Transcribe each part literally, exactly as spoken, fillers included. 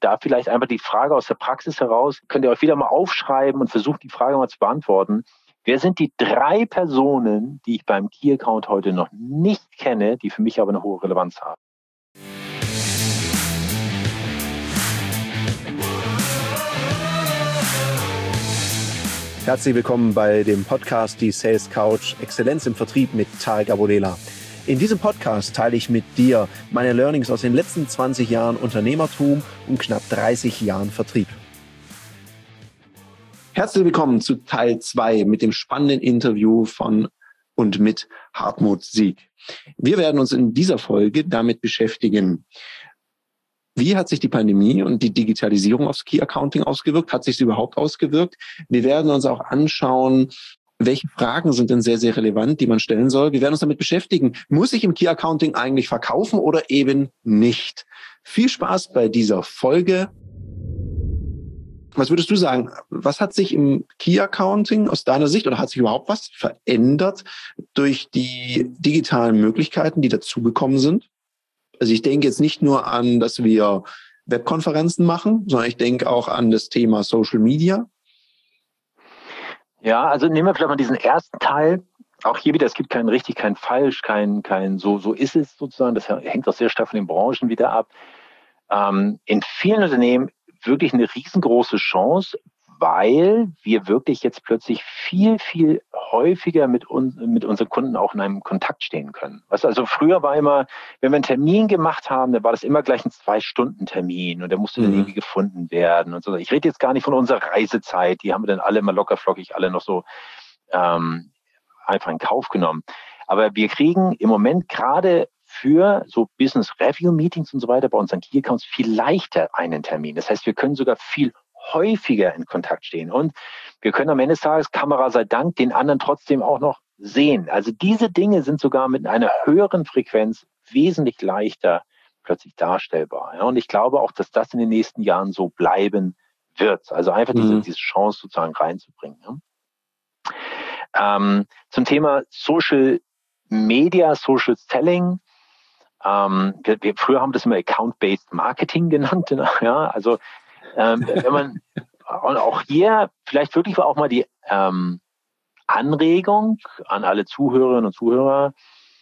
da vielleicht einfach die Frage aus der Praxis heraus, könnt ihr euch wieder mal aufschreiben und versuchen, die Frage mal zu beantworten. Wer sind die drei Personen, die ich beim Key Account heute noch nicht kenne, die für mich aber eine hohe Relevanz haben? Herzlich willkommen bei dem Podcast Die Sales Couch Exzellenz im Vertrieb mit Tarek Abodela. In diesem Podcast teile ich mit dir meine Learnings aus den letzten zwanzig Jahren Unternehmertum und knapp dreißig Jahren Vertrieb. Herzlich willkommen zu Teil zwei mit dem spannenden Interview von und mit Hartmut Sieg. Wir werden uns in dieser Folge damit beschäftigen, wie hat sich die Pandemie und die Digitalisierung aufs Key Accounting ausgewirkt? Hat sich sie überhaupt ausgewirkt? Wir werden uns auch anschauen, welche Fragen sind denn sehr, sehr relevant, die man stellen soll. Wir werden uns damit beschäftigen, muss ich im Key Accounting eigentlich verkaufen oder eben nicht? Viel Spaß bei dieser Folge. Was würdest du sagen? Was hat sich im Key Accounting aus deiner Sicht oder hat sich überhaupt was verändert durch die digitalen Möglichkeiten, die dazugekommen sind? Also ich denke jetzt nicht nur an, dass wir Webkonferenzen machen, sondern ich denke auch an das Thema Social Media. Ja, also nehmen wir vielleicht mal diesen ersten Teil. Auch hier wieder, es gibt kein richtig, kein falsch, kein, kein so, so ist es sozusagen. Das hängt auch sehr stark von den Branchen wieder ab. Ähm, in vielen Unternehmen wirklich eine riesengroße Chance, weil wir wirklich jetzt plötzlich viel, viel häufiger mit uns, mit unseren Kunden auch in einem Kontakt stehen können. Was also früher war immer, wenn wir einen Termin gemacht haben, dann war das immer gleich ein Zwei-Stunden-Termin und der musste mhm. dann irgendwie gefunden werden und so. Ich rede jetzt gar nicht von unserer Reisezeit, die haben wir dann alle mal lockerflockig alle noch so ähm, einfach in Kauf genommen. Aber wir kriegen im Moment gerade für so Business Review Meetings und so weiter bei unseren Key Accounts viel leichter einen Termin. Das heißt, wir können sogar viel häufiger in Kontakt stehen und wir können am Ende des Tages, Kamera sei Dank, den anderen trotzdem auch noch sehen. Also diese Dinge sind sogar mit einer höheren Frequenz wesentlich leichter plötzlich darstellbar. Ja, und ich glaube auch, dass das in den nächsten Jahren so bleiben wird. Also einfach diese, mhm. diese Chance sozusagen reinzubringen. Ja. Ähm, zum Thema Social Media, Social Selling. Ähm, wir, wir, früher haben wir das immer Account-Based Marketing genannt. Ja, also ähm, wenn man und auch hier vielleicht wirklich auch mal die ähm, Anregung an alle Zuhörerinnen und Zuhörer.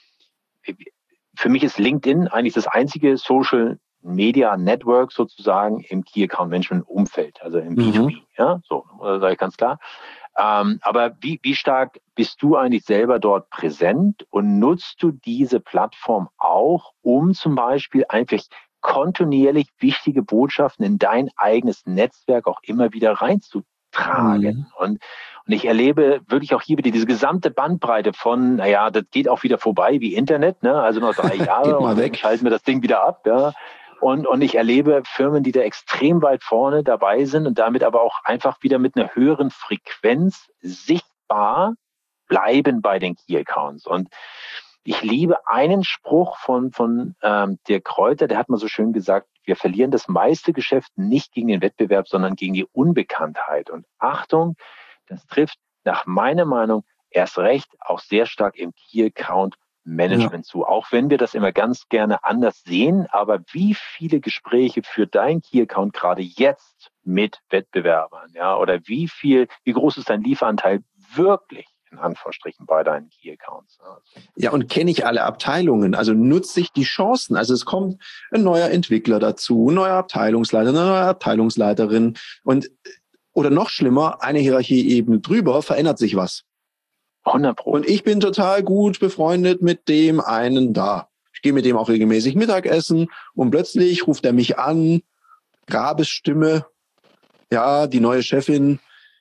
Für mich ist LinkedIn eigentlich das einzige Social Media Network sozusagen im Key Account Management Umfeld, also im mhm. B zwei B. Ja, so sage ich ganz klar. Ähm, aber wie, wie stark bist du eigentlich selber dort präsent und nutzt du diese Plattform auch, um zum Beispiel einfach kontinuierlich wichtige Botschaften in dein eigenes Netzwerk auch immer wieder reinzutragen? Mhm. Und, und ich erlebe wirklich auch hier wieder diese gesamte Bandbreite von, naja, das geht auch wieder vorbei wie Internet, ne? Also noch drei Jahre und dann schalten wir das Ding wieder ab, ja. Und, und ich erlebe Firmen, die da extrem weit vorne dabei sind und damit aber auch einfach wieder mit einer höheren Frequenz sichtbar bleiben bei den Key Accounts. Und ich liebe einen Spruch von, von ähm, Dirk Kräuter, der hat mal so schön gesagt, wir verlieren das meiste Geschäft nicht gegen den Wettbewerb, sondern gegen die Unbekanntheit. Und Achtung, das trifft nach meiner Meinung erst recht auch sehr stark im Key Account Management ja. zu. Auch wenn wir das immer ganz gerne anders sehen, aber wie viele Gespräche führt dein Key Account gerade jetzt mit Wettbewerbern? Ja, oder wie viel, wie groß ist dein Lieferanteil wirklich? In Anführungsstrichen bei deinen Key Accounts. Ja, und kenne ich alle Abteilungen, also nutze ich die Chancen. Also es kommt ein neuer Entwickler dazu, ein neuer Abteilungsleiter, eine neue Abteilungsleiterin und oder noch schlimmer, eine Hierarchieebene drüber verändert sich was. hundert Prozent. Und ich bin total gut befreundet mit dem einen da. Ich gehe mit dem auch regelmäßig Mittagessen und plötzlich ruft er mich an, Grabesstimme, ja, die neue Chefin,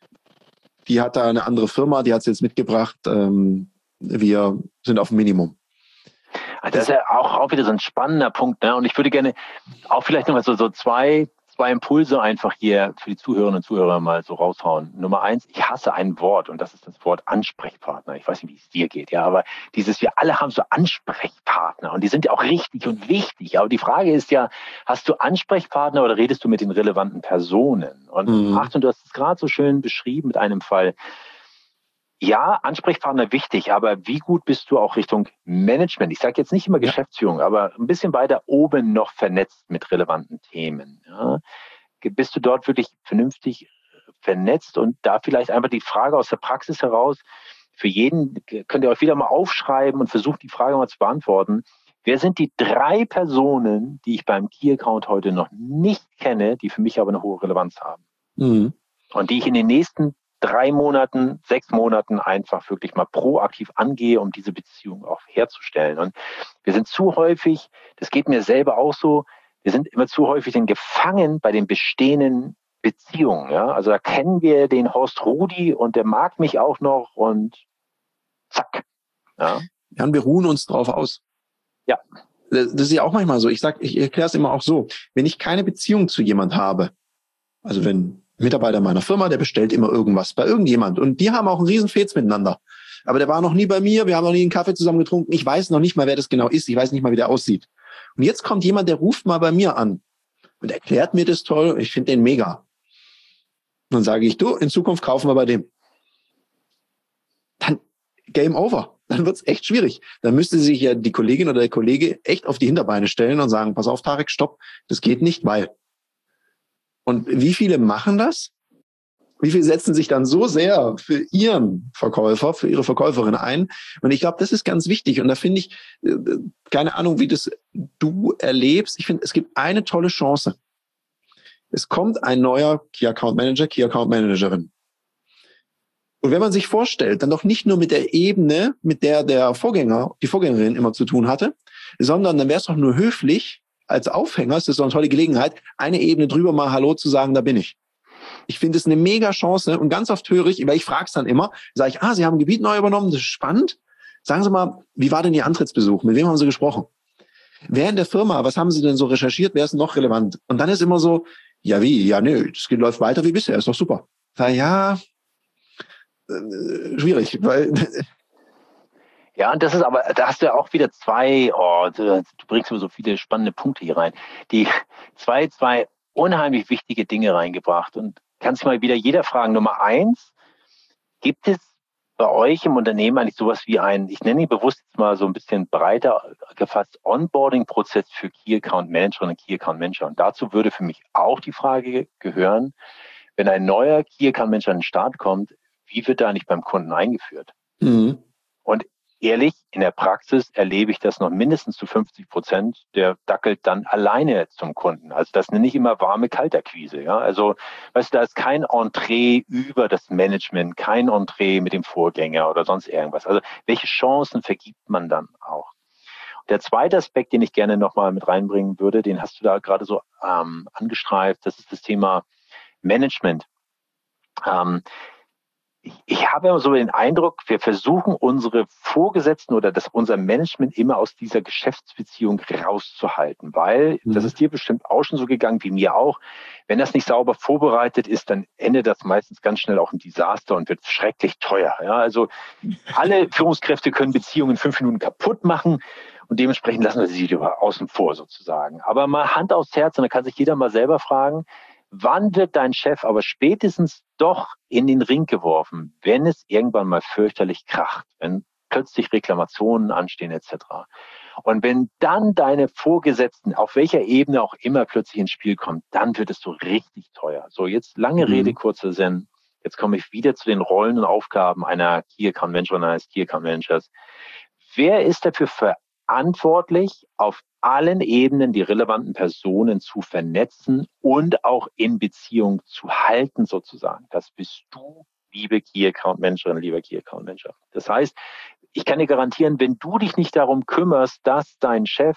die hat da eine andere Firma, die hat es jetzt mitgebracht. Ähm, wir sind auf dem Minimum. Das ist ja auch, auch wieder so ein spannender Punkt, ne? Und ich würde gerne auch vielleicht noch mal so, so zwei, zwei Impulse einfach hier für die Zuhörerinnen und Zuhörer mal so raushauen. Nummer eins, ich hasse ein Wort und das ist das Wort Ansprechpartner. Ich weiß nicht, wie es dir geht, ja, aber dieses, wir alle haben so Ansprechpartner und die sind ja auch richtig und wichtig. Aber die Frage ist ja, hast du Ansprechpartner oder redest du mit den relevanten Personen? Und mhm. Achtung, du hast es gerade so schön beschrieben mit einem Fall. Ja, Ansprechpartner wichtig, aber wie gut bist du auch Richtung Management? Ich sage jetzt nicht immer ja. Geschäftsführung, aber ein bisschen weiter oben noch vernetzt mit relevanten Themen. Ja? bist du dort wirklich vernünftig vernetzt? Und da vielleicht einfach die Frage aus der Praxis heraus, für jeden könnt ihr euch wieder mal aufschreiben und versucht die Frage mal zu beantworten. Wer sind die drei Personen, die ich beim Key Account heute noch nicht kenne, die für mich aber eine hohe Relevanz haben? Mhm. Und die ich in den nächsten drei Monaten, sechs Monaten einfach wirklich mal proaktiv angehe, um diese Beziehung auch herzustellen. Und wir sind zu häufig, das geht mir selber auch so, wir sind immer zu häufig dann gefangen bei den bestehenden Beziehungen. Ja? Also da kennen wir den Horst Rudi und der mag mich auch noch und zack. Ja, ja, und wir ruhen uns drauf aus. Ja. Das ist ja auch manchmal so. Ich sag, ich erkläre es immer auch so. Wenn ich keine Beziehung zu jemand habe, also wenn ein Mitarbeiter meiner Firma, der bestellt immer irgendwas bei irgendjemand und die haben auch einen riesen Fets miteinander. Aber der war noch nie bei mir, wir haben noch nie einen Kaffee zusammen getrunken. Ich weiß noch nicht mal, wer das genau ist. Ich weiß nicht mal, wie der aussieht. Und jetzt kommt jemand, der ruft mal bei mir an und erklärt mir das toll. Ich finde den mega. Und dann sage ich, du, in Zukunft kaufen wir bei dem. Dann Game over. Dann wird's echt schwierig. Dann müsste sich ja die Kollegin oder der Kollege echt auf die Hinterbeine stellen und sagen, pass auf, Tarek, stopp, das geht nicht, weil. Und wie viele machen das? Wie viele setzen sich dann so sehr für ihren Verkäufer, für ihre Verkäuferin ein? Und ich glaube, das ist ganz wichtig. Und da finde ich, keine Ahnung, wie das du erlebst. Ich finde, es gibt eine tolle Chance. Es kommt ein neuer Key Account Manager, Key Account Managerin. Und wenn man sich vorstellt, dann doch nicht nur mit der Ebene, mit der der Vorgänger, die Vorgängerin immer zu tun hatte, sondern dann wäre es doch nur höflich, als Aufhänger, es ist so eine tolle Gelegenheit, eine Ebene drüber mal Hallo zu sagen, da bin ich. Ich finde es eine mega Chance und ganz oft höre ich, weil ich frage es dann immer, sage ich, ah, Sie haben ein Gebiet neu übernommen, das ist spannend. Sagen Sie mal, wie war denn Ihr Antrittsbesuch? Mit wem haben Sie gesprochen? Wer in der Firma, was haben Sie denn so recherchiert? Wer ist noch relevant? Und dann ist immer so, ja wie, ja nö, das läuft weiter wie bisher, ist doch super. Sag, ja, äh, schwierig, weil... Ja, und das ist aber, da hast du ja auch wieder zwei, oh, du, du bringst mir so viele spannende Punkte hier rein, die zwei, zwei unheimlich wichtige Dinge reingebracht und kannst mal wieder jeder fragen. Nummer eins, gibt es bei euch im Unternehmen eigentlich sowas wie ein, ich nenne ihn bewusst jetzt mal so ein bisschen breiter gefasst, Onboarding-Prozess für Key Account Managerinnen und Key Account Manager? Und dazu würde für mich auch die Frage gehören, wenn ein neuer Key Account Manager an den Start kommt, wie wird er eigentlich beim Kunden eingeführt? Mhm. Und ehrlich, in der Praxis erlebe ich das noch mindestens zu fünfzig Prozent, der dackelt dann alleine zum Kunden. Also das nenne ich immer warme Kaltakquise. Ja? Also, weißt du, da ist kein Entree über das Management, kein Entree mit dem Vorgänger oder sonst irgendwas. Also welche Chancen vergibt man dann auch? Der zweite Aspekt, den ich gerne nochmal mit reinbringen würde, den hast du da gerade so ähm, angestreift, das ist das Thema Management. Ähm, Ich, ich habe immer so den Eindruck, wir versuchen unsere Vorgesetzten oder das, unser Management immer aus dieser Geschäftsbeziehung rauszuhalten, weil, mhm. das ist dir bestimmt auch schon so gegangen, wie mir auch, wenn das nicht sauber vorbereitet ist, dann endet das meistens ganz schnell auch ein Desaster und wird schrecklich teuer. Ja, also alle Führungskräfte können Beziehungen in fünf Minuten kaputt machen und dementsprechend lassen wir sie lieber außen vor sozusagen. Aber mal Hand aufs Herz und dann kann sich jeder mal selber fragen, wann wird dein Chef aber spätestens doch in den Ring geworfen, wenn es irgendwann mal fürchterlich kracht, wenn plötzlich Reklamationen anstehen et cetera. Und wenn dann deine Vorgesetzten, auf welcher Ebene auch immer, plötzlich ins Spiel kommen, dann wird es so richtig teuer. So, jetzt lange mhm. Rede, kurzer Sinn. Jetzt komme ich wieder zu den Rollen und Aufgaben einer Key Account Managerin, eines Key Account Managers. Wer ist dafür verantwortlich, auf allen Ebenen die relevanten Personen zu vernetzen und auch in Beziehung zu halten sozusagen? Das bist du, liebe Key Account Managerin, lieber Key Account Manager. Das heißt, ich kann dir garantieren, wenn du dich nicht darum kümmerst, dass dein Chef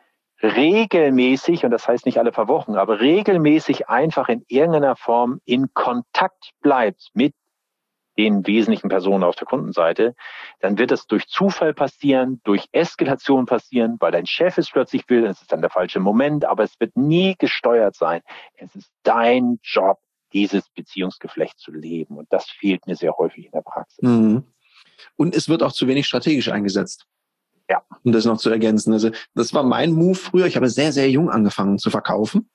regelmäßig, und das heißt nicht alle paar Wochen, aber regelmäßig einfach in irgendeiner Form in Kontakt bleibt mit den wesentlichen Personen auf der Kundenseite, dann wird es durch Zufall passieren, durch Eskalation passieren, weil dein Chef es plötzlich will, es ist dann der falsche Moment, aber es wird nie gesteuert sein. Es ist dein Job, dieses Beziehungsgeflecht zu leben und das fehlt mir sehr häufig in der Praxis. Mhm. Und es wird auch zu wenig strategisch eingesetzt. Ja. Um das noch zu ergänzen. Also das war mein Move früher. Ich habe sehr, sehr jung angefangen zu verkaufen.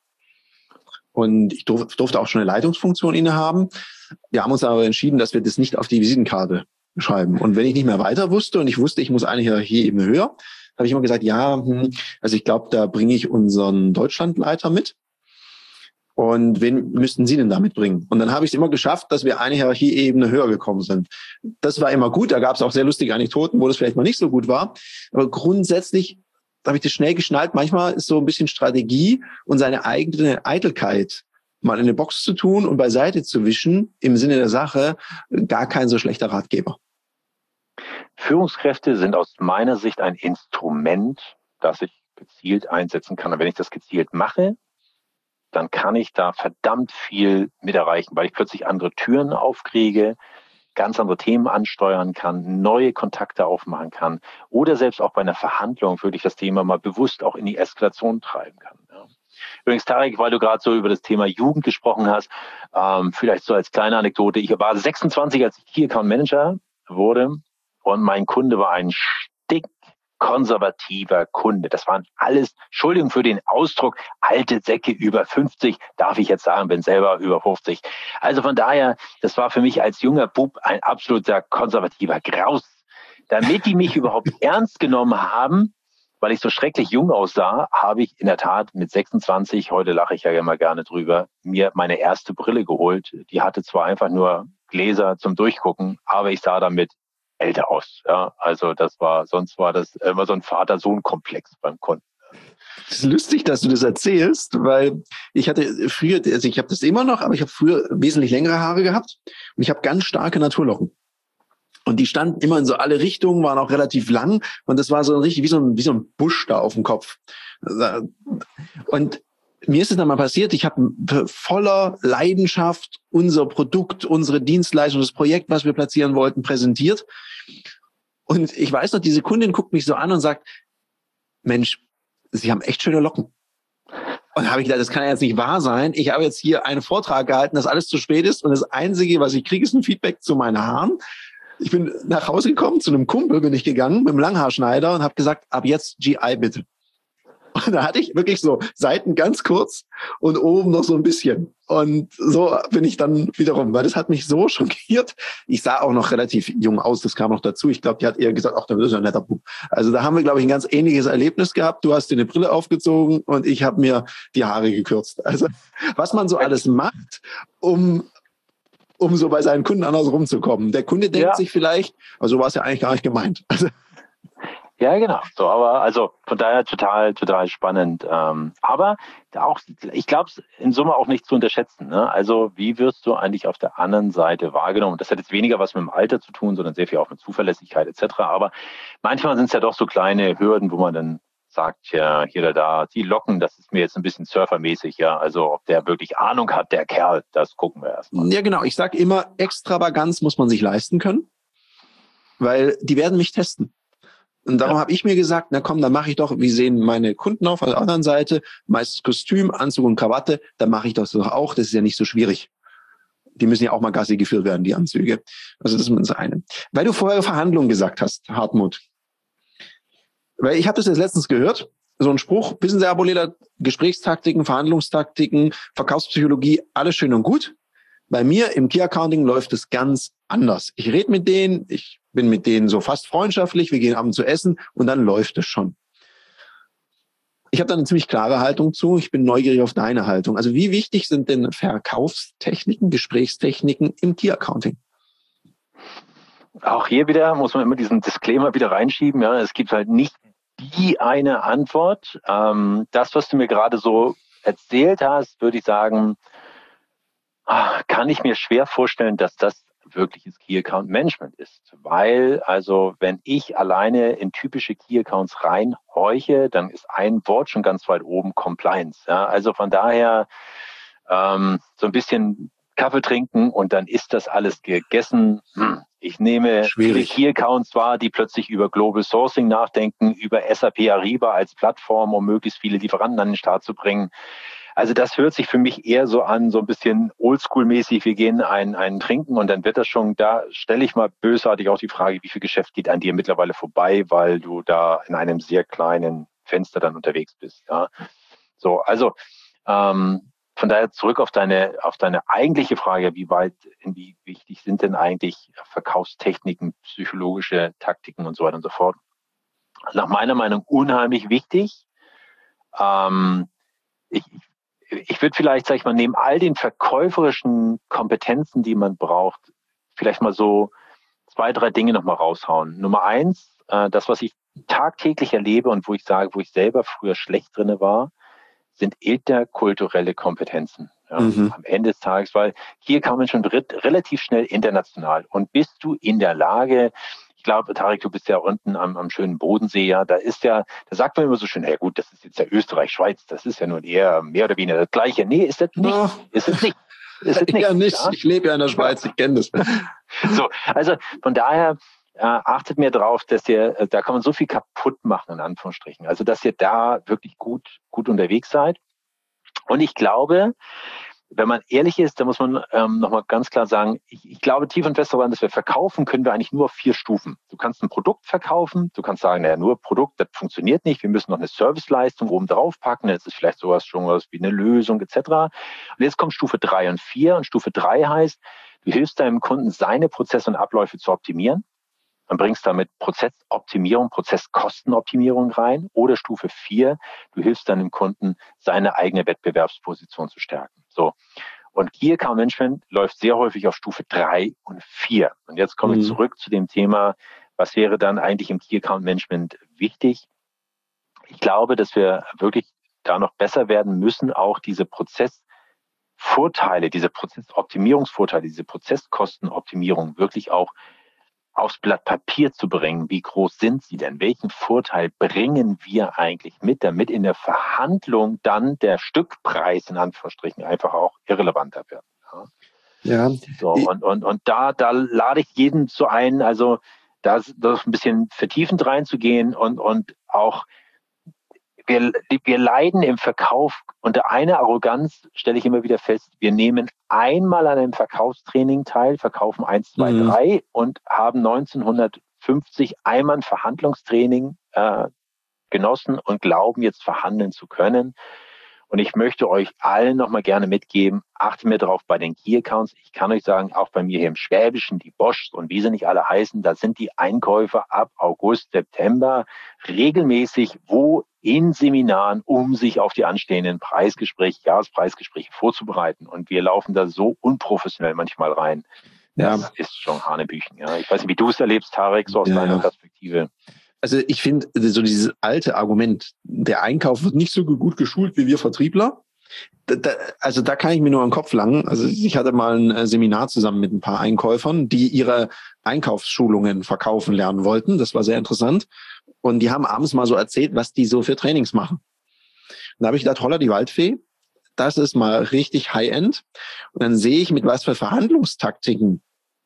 Und ich durf, durfte auch schon eine Leitungsfunktion innehaben. Wir haben uns aber entschieden, dass wir das nicht auf die Visitenkarte schreiben. Und wenn ich nicht mehr weiter wusste und ich wusste, ich muss eine Hierarchie-Ebene höher, habe ich immer gesagt, ja, hm, also ich glaube, da bringe ich unseren Deutschlandleiter mit. Und wen müssten Sie denn da mitbringen? Und dann habe ich es immer geschafft, dass wir eine Hierarchieebene höher gekommen sind. Das war immer gut. Da gab es auch sehr lustige Anekdoten, wo das vielleicht mal nicht so gut war. Aber grundsätzlich habe ich das schnell geschnallt. Manchmal ist so ein bisschen Strategie und seine eigene Eitelkeit mal in eine Box zu tun und beiseite zu wischen, im Sinne der Sache, gar kein so schlechter Ratgeber. Führungskräfte sind aus meiner Sicht ein Instrument, das ich gezielt einsetzen kann. Und wenn ich das gezielt mache, dann kann ich da verdammt viel mit erreichen, weil ich plötzlich andere Türen aufkriege, ganz andere Themen ansteuern kann, neue Kontakte aufmachen kann oder selbst auch bei einer Verhandlung wirklich das Thema mal bewusst auch in die Eskalation treiben kann. Ja. Übrigens, Tarek, weil du gerade so über das Thema Jugend gesprochen hast, ähm, vielleicht so als kleine Anekdote. Ich war sechsundzwanzig, als ich Key Account Manager wurde und mein Kunde war ein Stick konservativer Kunde. Das waren alles, Entschuldigung für den Ausdruck, alte Säcke über fünfzig, darf ich jetzt sagen, bin selber über fünfzig. Also von daher, das war für mich als junger Bub ein absoluter konservativer Graus. Damit die mich überhaupt ernst genommen haben, weil ich so schrecklich jung aussah, habe ich in der Tat mit sechsundzwanzig, heute lache ich ja immer gerne drüber, mir meine erste Brille geholt. Die hatte zwar einfach nur Gläser zum Durchgucken, aber ich sah damit älter aus. Ja, also das war, sonst war das immer so ein Vater-Sohn-Komplex beim Kunden. Es ist lustig, dass du das erzählst, weil ich hatte früher, also ich habe das immer noch, aber ich habe früher wesentlich längere Haare gehabt und ich habe ganz starke Naturlocken. Und die standen immer in so alle Richtungen, waren auch relativ lang und das war so richtig wie so ein, wie so ein Busch da auf dem Kopf. Und mir ist es dann mal passiert, ich habe voller Leidenschaft unser Produkt, unsere Dienstleistung, das Projekt, was wir platzieren wollten, präsentiert. Und ich weiß noch, diese Kundin guckt mich so an und sagt, Mensch, Sie haben echt schöne Locken. Und da habe ich gedacht, das kann ja jetzt nicht wahr sein. Ich habe jetzt hier einen Vortrag gehalten, dass alles zu spät ist und das Einzige, was ich kriege, ist ein Feedback zu meinen Haaren. Ich bin nach Hause gekommen, zu einem Kumpel bin ich gegangen mit einem Langhaarschneider und habe gesagt, ab jetzt G I bitte. Und da hatte ich wirklich so Seiten ganz kurz und oben noch so ein bisschen. Und so bin ich dann wiederum, weil das hat mich so schockiert. Ich sah auch noch relativ jung aus, das kam noch dazu. Ich glaube, die hat eher gesagt, ach, das ist ja ein netter Bub. Also da haben wir, glaube ich, ein ganz ähnliches Erlebnis gehabt. Du hast dir eine Brille aufgezogen und ich habe mir die Haare gekürzt. Also was man so alles macht, um um so bei seinen Kunden anders rumzukommen. Der Kunde denkt ja. sich vielleicht, also war es ja eigentlich gar nicht gemeint. Also ja, genau. So, aber also von daher total, total spannend. Ähm, aber auch, ich glaube, in Summe auch nicht zu unterschätzen. Ne? Also wie wirst du eigentlich auf der anderen Seite wahrgenommen? Das hat jetzt weniger was mit dem Alter zu tun, sondern sehr viel auch mit Zuverlässigkeit et cetera. Aber manchmal sind es ja doch so kleine Hürden, wo man dann sagt, ja, hier oder da, die Locken, das ist mir jetzt ein bisschen surfermäßig, ja. Also ob der wirklich Ahnung hat, der Kerl, das gucken wir erstmal. Ja, genau. Ich sage immer, Extravaganz muss man sich leisten können, weil die werden mich testen. Und darum ja. habe ich mir gesagt, na komm, dann mache ich doch, wie sehen meine Kunden auf der anderen Seite, meistens Kostüm, Anzug und Krawatte, dann mache ich das doch auch, das ist ja nicht so schwierig. Die müssen ja auch mal Gassi geführt werden, die Anzüge. Also das ist das eine. Weil du vorher Verhandlungen gesagt hast, Hartmut. Weil ich habe das jetzt letztens gehört, so ein Spruch, wissen Sie, Herr Aboleda, Gesprächstaktiken, Verhandlungstaktiken, Verkaufspsychologie, alles schön und gut. Bei mir im Key Accounting läuft es ganz anders. Ich rede mit denen, ich bin mit denen so fast freundschaftlich, wir gehen abends zu essen und dann läuft es schon. Ich habe da eine ziemlich klare Haltung zu, ich bin neugierig auf deine Haltung. Also wie wichtig sind denn Verkaufstechniken, Gesprächstechniken im Key Accounting? Auch hier wieder muss man immer diesen Disclaimer wieder reinschieben. Ja, es gibt halt nicht die eine Antwort. Ähm, das, was du mir gerade so erzählt hast, würde ich sagen, kann ich mir schwer vorstellen, dass das wirkliches Key Account Management ist. Weil, also, wenn ich alleine in typische Key Accounts reinhorche, dann ist ein Wort schon ganz weit oben Compliance. Ja, also von daher ähm, so ein bisschen Kaffee trinken und dann ist das alles gegessen. Hm. Ich nehme Schwierig. viele Key Accounts wahr, die plötzlich über Global Sourcing nachdenken, über S A P Ariba als Plattform, um möglichst viele Lieferanten an den Start zu bringen. Also das hört sich für mich eher so an, so ein bisschen Oldschool-mäßig, wir gehen einen, einen trinken und dann wird das schon, da stelle ich mal bösartig auch die Frage, wie viel Geschäft geht an dir mittlerweile vorbei, weil du da in einem sehr kleinen Fenster dann unterwegs bist. Ja. So, also ähm, von daher zurück auf deine, auf deine eigentliche Frage, wie weit, wie wichtig sind denn eigentlich Verkaufstechniken, psychologische Taktiken und so weiter und so fort. Nach meiner Meinung unheimlich wichtig. Ähm, ich, ich würde vielleicht, sag ich mal, neben all den verkäuferischen Kompetenzen, die man braucht, vielleicht mal so zwei, drei Dinge nochmal raushauen. Nummer eins, äh, das, was ich tagtäglich erlebe und wo ich sage, wo ich selber früher schlecht drinne war, sind interkulturelle Kompetenzen. Ja, mhm. Am Ende des Tages, weil hier kann man schon relativ schnell international. Und bist du in der Lage, ich glaube, Tarek, du bist ja unten am, am schönen Bodensee, ja, da ist ja, da sagt man immer so schön, ja gut, das ist jetzt ja Österreich, Schweiz, das ist ja nur eher mehr oder weniger das Gleiche. Nee, ist das nicht. No. Ist es nicht. Ist es nicht. Ja, nicht. Ja? Ich lebe ja in der Schweiz, ich kenne das. So, also von daher, äh, achtet mir drauf, dass ihr, äh, da kann man so viel kaputt machen, in Anführungsstrichen. Also, dass ihr da wirklich gut, gut unterwegs seid. Und ich glaube, wenn man ehrlich ist, da muss man ähm, nochmal ganz klar sagen, ich, ich glaube tief und fest daran, dass wir verkaufen können wir eigentlich nur auf vier Stufen. Du kannst ein Produkt verkaufen, du kannst sagen, naja, nur Produkt, das funktioniert nicht, wir müssen noch eine Serviceleistung oben drauf packen, das ist vielleicht sowas schon was wie eine Lösung et cetera. Und jetzt kommt Stufe drei und vier und Stufe drei heißt, du hilfst deinem Kunden, seine Prozesse und Abläufe zu optimieren. Dann bringst damit Prozessoptimierung, Prozesskostenoptimierung rein. Oder Stufe vier, du hilfst deinem Kunden, seine eigene Wettbewerbsposition zu stärken. So. Und Key Account Management läuft sehr häufig auf Stufe drei und vier. Und jetzt komme mhm. ich zurück zu dem Thema, was wäre dann eigentlich im Key Account Management wichtig? Ich glaube, dass wir wirklich da noch besser werden müssen, auch diese Prozessvorteile, diese Prozessoptimierungsvorteile, diese Prozesskostenoptimierung wirklich auch aufs Blatt Papier zu bringen. Wie groß sind sie denn? Welchen Vorteil bringen wir eigentlich mit, damit in der Verhandlung dann der Stückpreis in Anführungsstrichen einfach auch irrelevanter wird? Ja. ja. So, und, und, und da, da lade ich jeden zu ein, also da, da ein bisschen vertiefend reinzugehen und, und auch Wir, wir leiden im Verkauf unter einer Arroganz, stelle ich immer wieder fest. Wir nehmen einmal an einem Verkaufstraining teil, verkaufen eins, zwei, mhm. drei und haben neunzehnhundertfünfzig einmal ein Verhandlungstraining äh, genossen und glauben jetzt verhandeln zu können. Und ich möchte euch allen nochmal gerne mitgeben, achtet mir darauf bei den Key Accounts. Ich kann euch sagen, auch bei mir hier im Schwäbischen, die Boschs und wie sie nicht alle heißen, da sind die Einkäufer ab August, September regelmäßig wo in Seminaren, um sich auf die anstehenden Preisgespräche, Jahrespreisgespräche vorzubereiten. Und wir laufen da so unprofessionell manchmal rein. Ja. Das ist schon Hanebüchen. Ja. Ich weiß nicht, wie du es erlebst, Tarek, so aus ja. deiner Perspektive. Also ich finde, so dieses alte Argument, der Einkauf wird nicht so gut geschult wie wir Vertriebler. Da, da, also da kann ich mir nur den Kopf langen. Also ich hatte mal ein Seminar zusammen mit ein paar Einkäufern, die ihre Einkaufsschulungen verkaufen lernen wollten. Das war sehr interessant. Und die haben abends mal so erzählt, was die so für Trainings machen. Und da habe ich gedacht, holla die Waldfee, das ist mal richtig High-End. Und dann sehe ich, mit was für Verhandlungstaktiken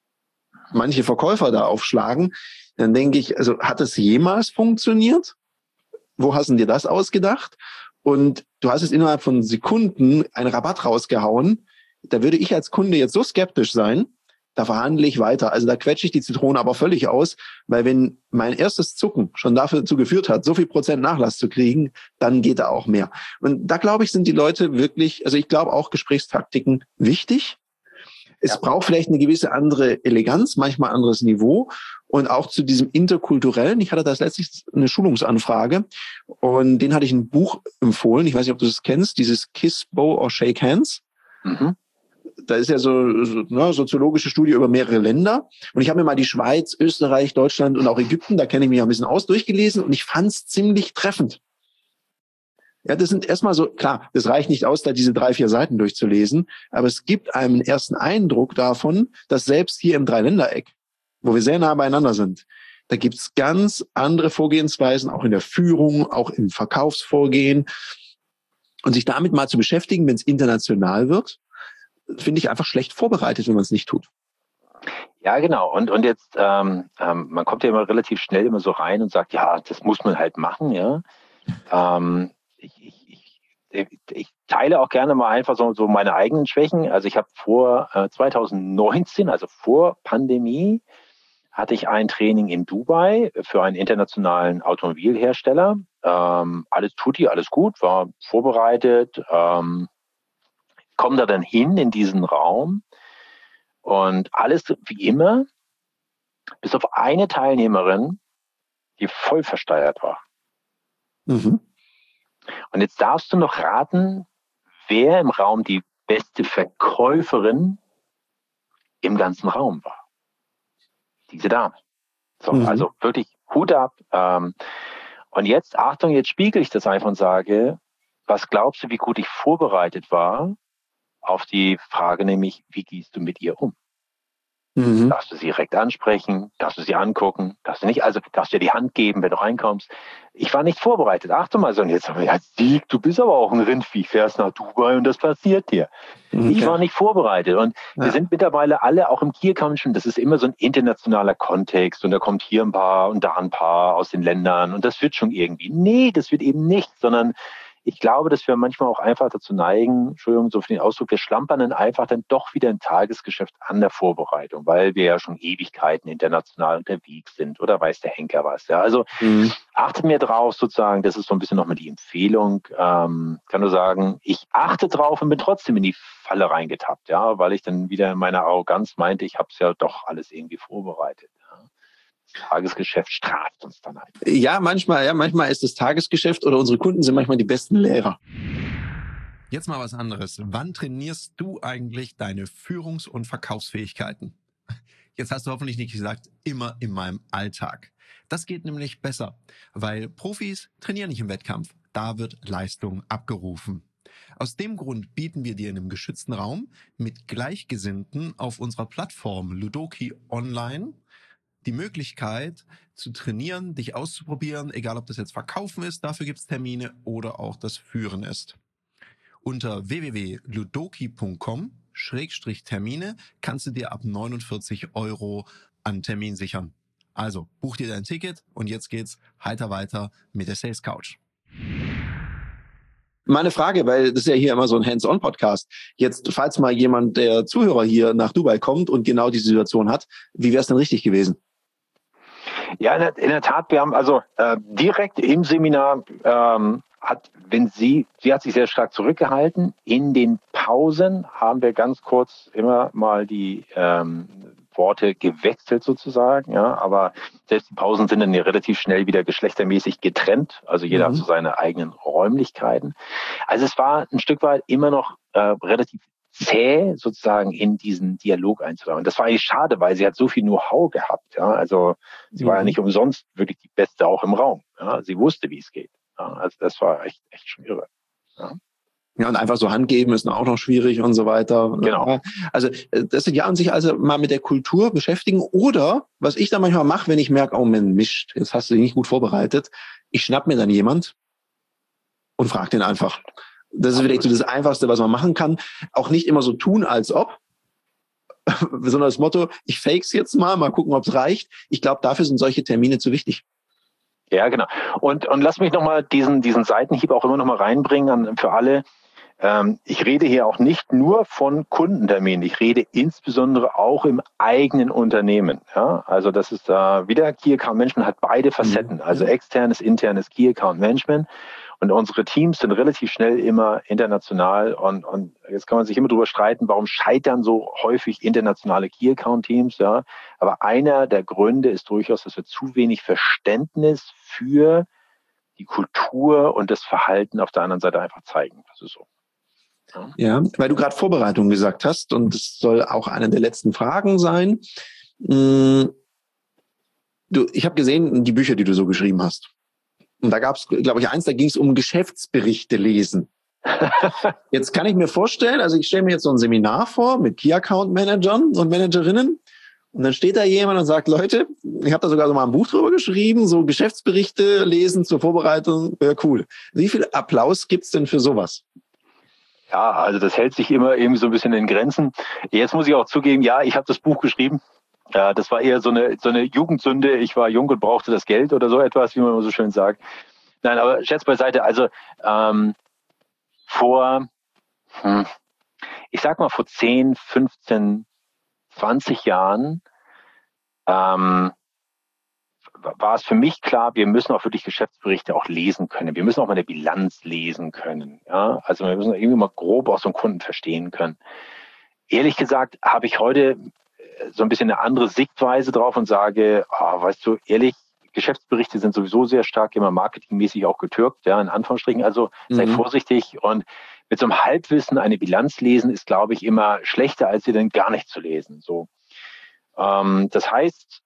manche Verkäufer da aufschlagen. Dann denke ich, also hat es jemals funktioniert? Wo hast du dir das ausgedacht? Und du hast es innerhalb von Sekunden einen Rabatt rausgehauen. Da würde ich als Kunde jetzt so skeptisch sein, da verhandle ich weiter. Also da quetsche ich die Zitrone aber völlig aus, weil wenn mein erstes Zucken schon dazu geführt hat, so viel Prozent Nachlass zu kriegen, dann geht da auch mehr. Und da glaube ich, sind die Leute wirklich, also ich glaube auch Gesprächstaktiken wichtig. Es ja. braucht vielleicht eine gewisse andere Eleganz, manchmal anderes Niveau und auch zu diesem interkulturellen. Ich hatte das letztlich eine Schulungsanfrage und den hatte ich ein Buch empfohlen. Ich weiß nicht, ob du das kennst, dieses Kiss, Bow or Shake Hands. Mhm. Da ist ja so, so ne, soziologische Studie über mehrere Länder. Und ich habe mir mal die Schweiz, Österreich, Deutschland und auch Ägypten, da kenne ich mich ein bisschen aus, durchgelesen und ich fand es ziemlich treffend. Ja, das sind erstmal so, klar, das reicht nicht aus, da diese drei, vier Seiten durchzulesen, aber es gibt einem einen ersten Eindruck davon, dass selbst hier im Dreiländereck, wo wir sehr nah beieinander sind, da gibt's ganz andere Vorgehensweisen, auch in der Führung, auch im Verkaufsvorgehen. Und sich damit mal zu beschäftigen, wenn es international wird, finde ich einfach schlecht vorbereitet, wenn man es nicht tut. Ja, genau. Und und jetzt, ähm, ähm, man kommt ja immer relativ schnell immer so rein und sagt, ja, das muss man halt machen, ja. Ähm, ich, ich, ich, ich teile auch gerne mal einfach so, so meine eigenen Schwächen. Also ich habe vor äh, zwanzig neunzehn, also vor Pandemie, hatte ich ein Training in Dubai für einen internationalen Automobilhersteller. Ähm, alles tutti, alles gut, war vorbereitet. Ähm, komme da dann hin in diesen Raum und alles wie immer, bis auf eine Teilnehmerin, die voll versteuert war. Mhm. Und jetzt darfst du noch raten, wer im Raum die beste Verkäuferin im ganzen Raum war. Diese Dame. So, mhm. Also wirklich Hut ab. Ähm, und jetzt, Achtung, jetzt spiegel ich das einfach und sage, was glaubst du, wie gut ich vorbereitet war auf die Frage, nämlich, wie gehst du mit ihr um? Mhm. Darfst du sie direkt ansprechen? Darfst du sie angucken? Darfst du nicht, also darfst du ihr die Hand geben, wenn du reinkommst? Ich war nicht vorbereitet. Achtung mal so, und jetzt, ja, Sieg, du bist aber auch ein Rindvieh, fährst nach Dubai und das passiert dir. Mhm. Ich war nicht vorbereitet. Und ja. wir sind mittlerweile alle auch im Key Account Management. Das ist immer so ein internationaler Kontext und da kommt hier ein paar und da ein paar aus den Ländern und das wird schon irgendwie. Nee, das wird eben nicht, sondern ich glaube, dass wir manchmal auch einfach dazu neigen, Entschuldigung, so für den Ausdruck, wir schlampern dann einfach dann doch wieder im Tagesgeschäft an der Vorbereitung, weil wir ja schon Ewigkeiten international unterwegs sind oder weiß der Henker was. Ja, also mhm. achtet mir drauf sozusagen, das ist so ein bisschen nochmal die Empfehlung. Ähm, kann nur sagen, ich achte drauf und bin trotzdem in die Falle reingetappt, ja, weil ich dann wieder in meiner Arroganz meinte, ich habe es ja doch alles irgendwie vorbereitet. Ja. Tagesgeschäft straft uns dann ein. Ja, manchmal, ja, manchmal ist das Tagesgeschäft oder unsere Kunden sind manchmal die besten Lehrer. Jetzt mal was anderes. Wann trainierst du eigentlich deine Führungs- und Verkaufsfähigkeiten? Jetzt hast du hoffentlich nicht gesagt, immer in meinem Alltag. Das geht nämlich besser, weil Profis trainieren nicht im Wettkampf. Da wird Leistung abgerufen. Aus dem Grund bieten wir dir in einem geschützten Raum mit Gleichgesinnten auf unserer Plattform Ludoki Online die Möglichkeit zu trainieren, dich auszuprobieren, egal ob das jetzt Verkaufen ist, dafür gibt es Termine oder auch das Führen ist. Unter w w w punkt ludoki punkt com Schrägstrich Termine kannst du dir ab neunundvierzig Euro an Termin sichern. Also buch dir dein Ticket und jetzt geht's heiter weiter mit der Sales Couch. Meine Frage, weil das ist ja hier immer so ein Hands-on-Podcast. Jetzt, falls mal jemand, der Zuhörer hier nach Dubai kommt und genau diese Situation hat, wie wäre es denn richtig gewesen? Ja, in der, in der Tat, wir haben also äh, direkt im Seminar ähm, hat, wenn sie, sie hat sich sehr stark zurückgehalten. In den Pausen haben wir ganz kurz immer mal die ähm, Worte gewechselt sozusagen, ja, aber selbst die Pausen sind dann ja relativ schnell wieder geschlechtermäßig getrennt. Also jeder mhm. hat so seine eigenen Räumlichkeiten. Also es war ein Stück weit immer noch äh, relativ zäh sozusagen in diesen Dialog einzuladen. Das war eigentlich schade, weil sie hat so viel Know-how gehabt. Ja, also sie mhm. war ja nicht umsonst wirklich die Beste auch im Raum. Ja, sie wusste, wie es geht. Ja, also das war echt echt schon irre. Ja. Ja, und einfach so Hand geben ist auch noch schwierig und so weiter. Genau. Also das sind ja an sich also mal mit der Kultur beschäftigen oder was ich dann manchmal mache, wenn ich merke, oh man, Mist, jetzt hast du dich nicht gut vorbereitet, ich schnapp mir dann jemand und frage den einfach. Das ist vielleicht so das Einfachste, was man machen kann. Auch nicht immer so tun, als ob, sondern das Motto, ich fake's jetzt mal, mal gucken, ob es reicht. Ich glaube, dafür sind solche Termine zu wichtig. Ja, genau. Und, und lass mich nochmal diesen, diesen Seitenhieb auch immer nochmal reinbringen an, für alle. Ähm, ich rede hier auch nicht nur von Kundenterminen. Ich rede insbesondere auch im eigenen Unternehmen. Ja, also das ist äh, wieder Key Account Management hat beide Facetten. Also externes, internes Key Account Management. Und unsere Teams sind relativ schnell immer international. Und, und jetzt kann man sich immer darüber streiten, warum scheitern so häufig internationale Key-Account-Teams. Ja? Aber einer der Gründe ist durchaus, dass wir zu wenig Verständnis für die Kultur und das Verhalten auf der anderen Seite einfach zeigen. Das ist so. Ja, ja, weil du gerade Vorbereitung gesagt hast und das soll auch eine der letzten Fragen sein. Du, ich habe gesehen, die Bücher, die du so geschrieben hast. Und da gab es, glaube ich, eins, da ging es um Geschäftsberichte lesen. Jetzt kann ich mir vorstellen, also ich stelle mir jetzt so ein Seminar vor mit Key-Account-Managern und Managerinnen und dann steht da jemand und sagt, Leute, ich habe da sogar so mal ein Buch drüber geschrieben, so Geschäftsberichte lesen zur Vorbereitung, ja cool. Wie viel Applaus gibt's denn für sowas? Ja, also das hält sich immer irgendwie so ein bisschen in Grenzen. Jetzt muss ich auch zugeben, ja, ich habe das Buch geschrieben. Ja, das war eher so eine so eine Jugendsünde. Ich war jung und brauchte das Geld oder so etwas, wie man immer so schön sagt. Nein, aber Scherz beiseite. Also ähm, vor, hm, ich sag mal vor zehn, fünfzehn, zwanzig Jahren ähm, war es für mich klar, wir müssen auch wirklich Geschäftsberichte auch lesen können. Wir müssen auch mal eine Bilanz lesen können. Ja, also wir müssen irgendwie mal grob auch so einen Kunden verstehen können. Ehrlich gesagt habe ich heute so ein bisschen eine andere Sichtweise drauf und sage, oh, weißt du, ehrlich, Geschäftsberichte sind sowieso sehr stark immer marketingmäßig auch getürkt, ja, in Anführungsstrichen. Also sei mhm. vorsichtig und mit so einem Halbwissen eine Bilanz lesen, ist, glaube ich, immer schlechter, als sie dann gar nicht zu lesen. So, ähm, das heißt,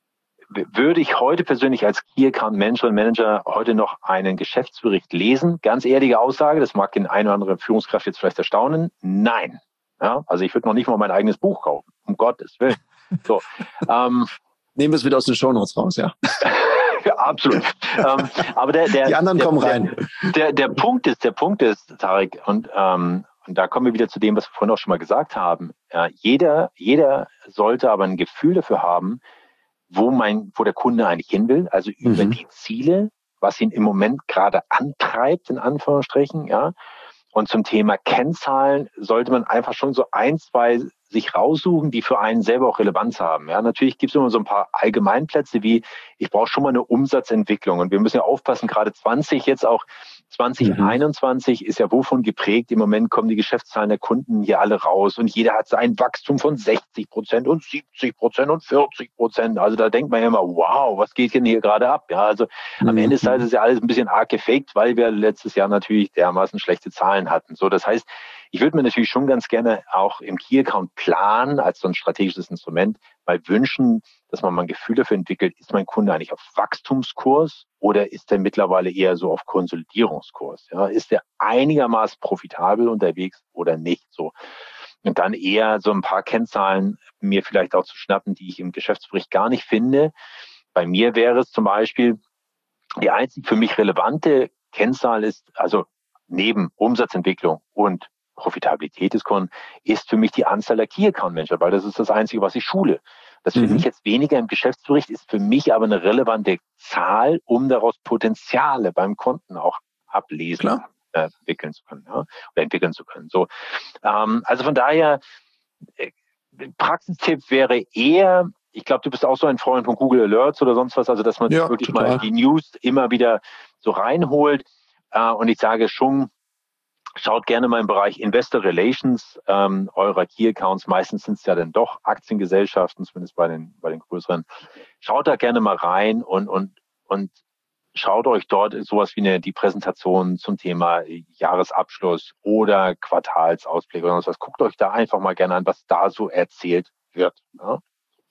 würde ich heute persönlich als Key Account Manager und Manager heute noch einen Geschäftsbericht lesen? Ganz ehrliche Aussage, das mag den einen oder anderen Führungskraft jetzt vielleicht erstaunen. Nein. Ja, also ich würde noch nicht mal mein eigenes Buch kaufen, um Gottes Willen. So, ähm, nehmen wir es wieder aus den Shownotes raus, ja. Ja, absolut. ähm, aber der, der, die anderen der, kommen rein. Der, der, der Punkt ist, der Punkt ist, Tarek, und, ähm, und da kommen wir wieder zu dem, was wir vorhin auch schon mal gesagt haben. Ja, jeder, jeder sollte aber ein Gefühl dafür haben, wo mein, wo der Kunde eigentlich hin will, also über Mhm. die Ziele, was ihn im Moment gerade antreibt, in Anführungsstrichen, ja. Und zum Thema Kennzahlen sollte man einfach schon so ein, zwei sich raussuchen, die für einen selber auch Relevanz haben. Ja, natürlich gibt es immer so ein paar Allgemeinplätze wie, ich brauche schon mal eine Umsatzentwicklung. Und wir müssen ja aufpassen, gerade zwanzig, jetzt auch zwanzig einundzwanzig ist ja wovon geprägt. Im Moment kommen die Geschäftszahlen der Kunden hier alle raus und jeder hat ein Wachstum von sechzig Prozent und siebzig Prozent und vierzig Prozent. Also da denkt man ja immer, wow, was geht denn hier gerade ab? Ja, also am Mhm. Ende ist es ja alles ein bisschen arg gefaked, weil wir letztes Jahr natürlich dermaßen schlechte Zahlen hatten. So, das heißt, ich würde mir natürlich schon ganz gerne auch im Key Account Plan als so ein strategisches Instrument mal wünschen, dass man mal ein Gefühl dafür entwickelt, ist mein Kunde eigentlich auf Wachstumskurs oder ist er mittlerweile eher so auf Konsolidierungskurs? Ja, ist er einigermaßen profitabel unterwegs oder nicht? So. Und dann eher so ein paar Kennzahlen mir vielleicht auch zu schnappen, die ich im Geschäftsbericht gar nicht finde. Bei mir wäre es zum Beispiel, die einzig für mich relevante Kennzahl ist, also neben Umsatzentwicklung und Profitabilität des Kunden, ist für mich die Anzahl der Key Account Manager, weil das ist das Einzige, was ich schule. Das Mhm. finde ich jetzt weniger im Geschäftsbericht, ist für mich aber eine relevante Zahl, um daraus Potenziale beim Kunden auch ablesen, Klar. äh, entwickeln zu können, ja, oder entwickeln zu können. So, ähm, also von daher, äh, Praxistipp wäre eher, ich glaube, du bist auch so ein Freund von Google Alerts oder sonst was, also dass man Ja, sich wirklich total. mal die News immer wieder so reinholt. Äh, und ich sage schon, schaut gerne mal im Bereich Investor Relations ähm, eurer Key Accounts. Meistens sind es ja dann doch Aktiengesellschaften, zumindest bei den, bei den größeren. Schaut da gerne mal rein und, und, und schaut euch dort sowas wie eine, die Präsentation zum Thema Jahresabschluss oder Quartalsausblick oder was. Guckt euch da einfach mal gerne an, was da so erzählt wird. Ja?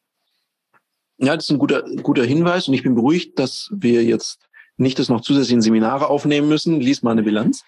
Ja, das ist ein guter, guter Hinweis und ich bin beruhigt, dass wir jetzt nicht das noch zusätzlichen Seminare aufnehmen müssen. Lies mal eine Bilanz.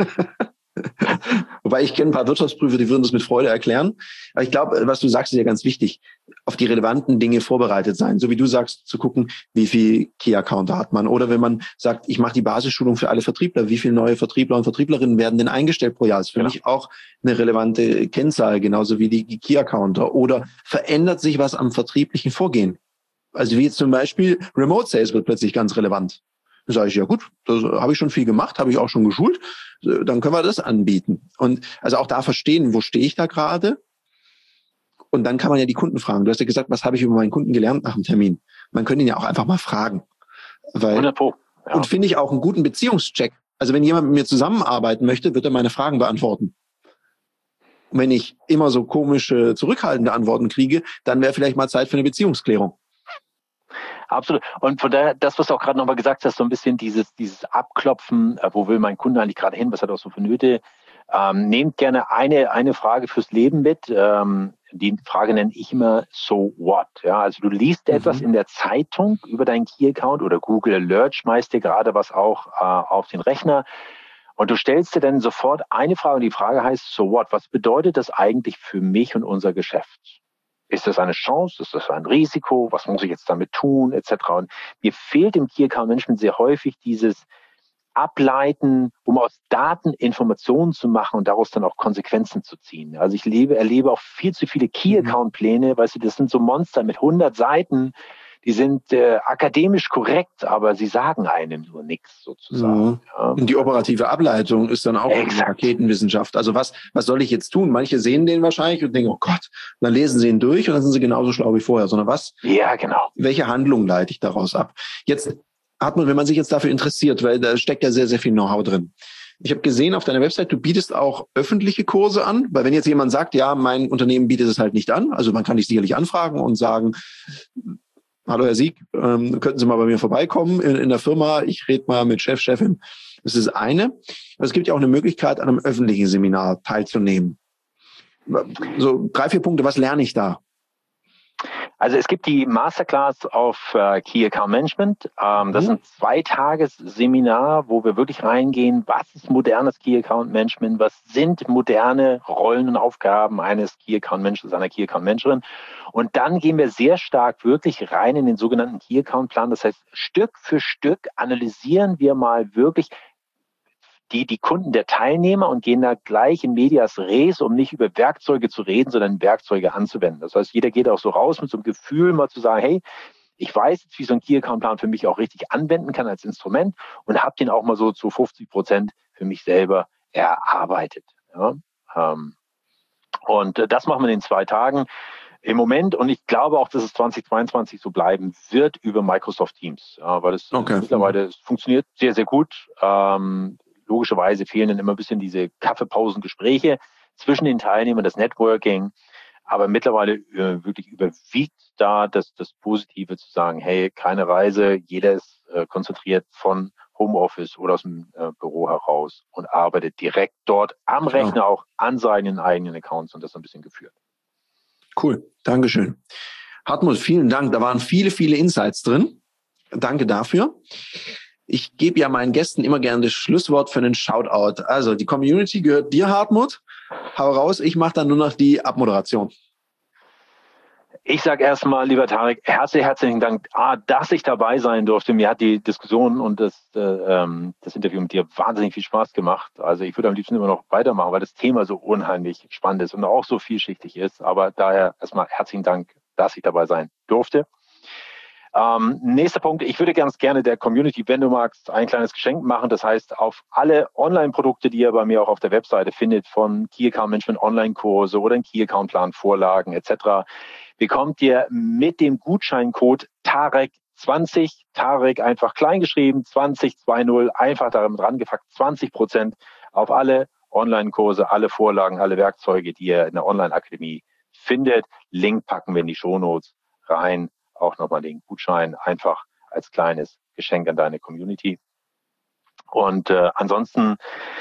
Wobei ich kenne ein paar Wirtschaftsprüfer, die würden das mit Freude erklären. Aber ich glaube, was du sagst, ist ja ganz wichtig. Auf die relevanten Dinge vorbereitet sein. So wie du sagst, zu gucken, wie viel Key-Accounter hat man. Oder wenn man sagt, ich mache die Basisschulung für alle Vertriebler. Wie viele neue Vertriebler und Vertrieblerinnen werden denn eingestellt pro Jahr? Das ist für Genau. mich auch eine relevante Kennzahl, genauso wie die Key-Accounter. Oder verändert sich was am vertrieblichen Vorgehen? Also wie jetzt zum Beispiel Remote Sales wird plötzlich ganz relevant. Da sage ich, ja gut, das habe ich schon viel gemacht, habe ich auch schon geschult, dann können wir das anbieten. Und also auch da verstehen, wo stehe ich da gerade? Und dann kann man ja die Kunden fragen. Du hast ja gesagt, was habe ich über meinen Kunden gelernt nach dem Termin? Man könnte ihn ja auch einfach mal fragen. Weil, hundert Pro. Ja. Und finde ich auch einen guten Beziehungscheck. Also wenn jemand mit mir zusammenarbeiten möchte, wird er meine Fragen beantworten. Und wenn ich immer so komische, zurückhaltende Antworten kriege, dann wäre vielleicht mal Zeit für eine Beziehungsklärung. Absolut. Und von daher, das, was du auch gerade nochmal gesagt hast, so ein bisschen dieses, dieses Abklopfen, äh, wo will mein Kunde eigentlich gerade hin, was hat er auch so für Nöte, ähm, nehmt gerne eine, eine Frage fürs Leben mit. Ähm, die Frage nenne ich immer so what. Ja, also du liest Mhm. etwas in der Zeitung über deinen Key-Account oder Google Alert schmeißt dir gerade was auch äh, auf den Rechner. Und du stellst dir dann sofort eine Frage und die Frage heißt so what. Was bedeutet das eigentlich für mich und unser Geschäft? Ist das eine Chance? Ist das ein Risiko? Was muss ich jetzt damit tun? Etc. Und mir fehlt im Key Account Management sehr häufig dieses Ableiten, um aus Daten Informationen zu machen und daraus dann auch Konsequenzen zu ziehen. Also ich lebe, erlebe auch viel zu viele Key Account Pläne. Weißt du, das sind so Monster mit hundert Seiten. Die sind äh, akademisch korrekt, aber sie sagen einem nur nichts sozusagen. Mhm. Ja. Und die operative Ableitung ist dann auch eine Exakt. Raketenwissenschaft. Also was, was soll ich jetzt tun? Manche sehen den wahrscheinlich und denken, oh Gott, und dann lesen sie ihn durch und dann sind sie genauso schlau wie vorher. Sondern was? Ja, genau. Welche Handlung leite ich daraus ab? Jetzt hat man, wenn man sich jetzt dafür interessiert, weil da steckt ja sehr, sehr viel Know-how drin. Ich habe gesehen auf deiner Website, du bietest auch öffentliche Kurse an, weil wenn jetzt jemand sagt, ja, mein Unternehmen bietet es halt nicht an, also man kann dich sicherlich anfragen und sagen, hallo Herr Sieg, ähm, könnten Sie mal bei mir vorbeikommen in, in der Firma, ich rede mal mit Chef, Chefin Das ist eine. Aber es gibt ja auch eine Möglichkeit, an einem öffentlichen Seminar teilzunehmen. So drei, vier Punkte, was lerne ich da? Also es gibt die Masterclass auf äh, Key Account Management. Ähm, das mhm. ist ein Zweitages-Seminar, wo wir wirklich reingehen, was ist modernes Key Account Management, was sind moderne Rollen und Aufgaben eines Key Account Managers, einer Key Account Managerin. Und dann gehen wir sehr stark wirklich rein in den sogenannten Key Account Plan. Das heißt, Stück für Stück analysieren wir mal wirklich die, die Kunden der Teilnehmer und gehen da gleich in medias res, um nicht über Werkzeuge zu reden, sondern Werkzeuge anzuwenden. Das heißt, jeder geht auch so raus mit so einem Gefühl, mal zu sagen, hey, ich weiß jetzt, wie so ein Key-Account-Plan für mich auch richtig anwenden kann als Instrument und habe den auch mal so zu fünfzig Prozent für mich selber erarbeitet. Ja, ähm, und das machen wir in zwei Tagen. Im Moment, und ich glaube auch, dass es zwanzig zweiundzwanzig so bleiben wird, über Microsoft Teams, ja, weil es okay. mittlerweile es funktioniert sehr, sehr gut. Ähm, Logischerweise fehlen dann immer ein bisschen diese Kaffeepausengespräche zwischen den Teilnehmern, das Networking. Aber mittlerweile äh, wirklich überwiegt da das, das Positive zu sagen, hey, keine Reise, jeder ist äh, konzentriert von Homeoffice oder aus dem äh, Büro heraus und arbeitet direkt dort am Rechner ja. auch an seinen eigenen Accounts und das ein bisschen geführt. Cool, Dankeschön. Hartmut, vielen Dank. Da waren viele, viele Insights drin. Danke dafür. Ich gebe ja meinen Gästen immer gerne das Schlusswort für einen Shoutout. Also die Community gehört dir, Hartmut. Hau raus, ich mache dann nur noch die Abmoderation. Ich sage erstmal, lieber Tarek, herzlichen, herzlichen Dank, A, dass ich dabei sein durfte. Mir hat die Diskussion und das, äh, das Interview mit dir wahnsinnig viel Spaß gemacht. Also ich würde am liebsten immer noch weitermachen, weil das Thema so unheimlich spannend ist und auch so vielschichtig ist. Aber daher erstmal herzlichen Dank, dass ich dabei sein durfte. Ähm, nächster Punkt, ich würde ganz gerne der Community, wenn du magst, ein kleines Geschenk machen. Das heißt, auf alle Online-Produkte, die ihr bei mir auch auf der Webseite findet, von Key Account Management Online-Kurse oder ein Key Account Plan, Vorlagen et cetera, bekommt ihr mit dem Gutscheincode Tarek zwanzig, Tarek einfach kleingeschrieben, zwanzig, zwanzig, einfach damit rangepackt, zwanzig Prozent auf alle Online-Kurse, alle Vorlagen, alle Werkzeuge, die ihr in der Online-Akademie findet. Link packen wir in die Shownotes rein. Auch nochmal den Gutschein einfach als kleines Geschenk an deine Community. Und äh, ansonsten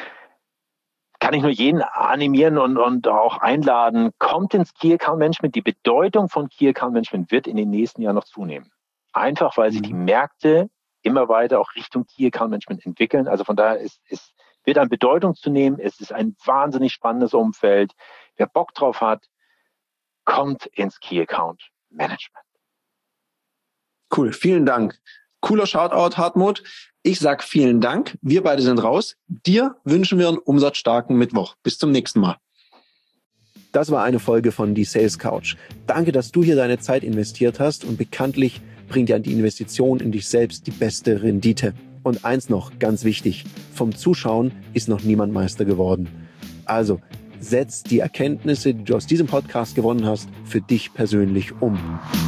kann ich nur jeden animieren und, und auch einladen, kommt ins Key Account Management. Die Bedeutung von Key Account Management wird in den nächsten Jahren noch zunehmen. Einfach, weil sich die Märkte immer weiter auch Richtung Key Account Management entwickeln. Also von daher ist es wird an Bedeutung zu nehmen. Es ist ein wahnsinnig spannendes Umfeld. Wer Bock drauf hat, kommt ins Key Account Management. Cool, vielen Dank. Cooler Shoutout, Hartmut. Ich sag vielen Dank. Wir beide sind raus. Dir wünschen wir einen umsatzstarken Mittwoch. Bis zum nächsten Mal. Das war eine Folge von Die Sales Couch. Danke, dass du hier deine Zeit investiert hast und bekanntlich bringt ja die Investition in dich selbst die beste Rendite. Und eins noch, ganz wichtig, vom Zuschauen ist noch niemand Meister geworden. Also, setz die Erkenntnisse, die du aus diesem Podcast gewonnen hast, für dich persönlich um.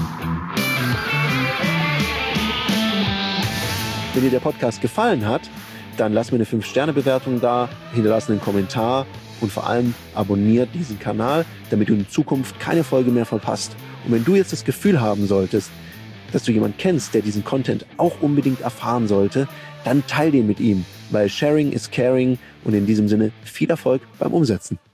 Wenn dir der Podcast gefallen hat, dann lass mir eine fünf Sterne Bewertung da, hinterlass einen Kommentar und vor allem abonniert diesen Kanal, damit du in Zukunft keine Folge mehr verpasst. Und wenn du jetzt das Gefühl haben solltest, dass du jemanden kennst, der diesen Content auch unbedingt erfahren sollte, dann teil den mit ihm, weil Sharing is Caring und in diesem Sinne viel Erfolg beim Umsetzen.